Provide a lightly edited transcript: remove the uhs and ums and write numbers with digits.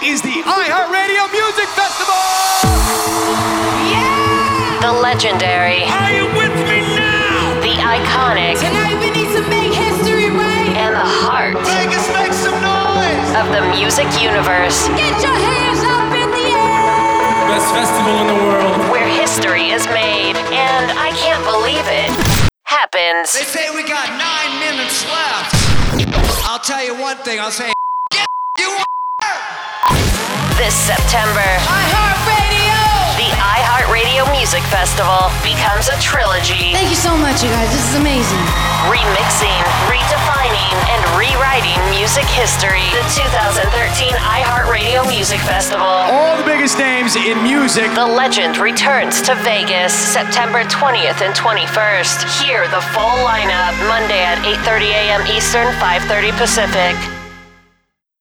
is the iHeartRadio Music Festival! Yeah! The legendary. Are you with me now? The iconic. Tonight we need to make history, right? And the heart. Vegas, make some noise! Of the music universe. Get your hands up in the air! Best festival in the world. Where history is made, and I can't believe it, happens. They say we got 9 minutes left. I'll tell you one thing, I'll say, get you This September, iHeartRadio! the iHeartRadio Music Festival becomes a trilogy. Thank you so much, you guys. This is amazing. Remixing, redefining, and rewriting music history. The 2013 iHeartRadio Music Festival. All the biggest names in music. The legend returns to Vegas September 20th and 21st. Hear the full lineup Monday at 8:30 a.m. Eastern, 5:30 Pacific.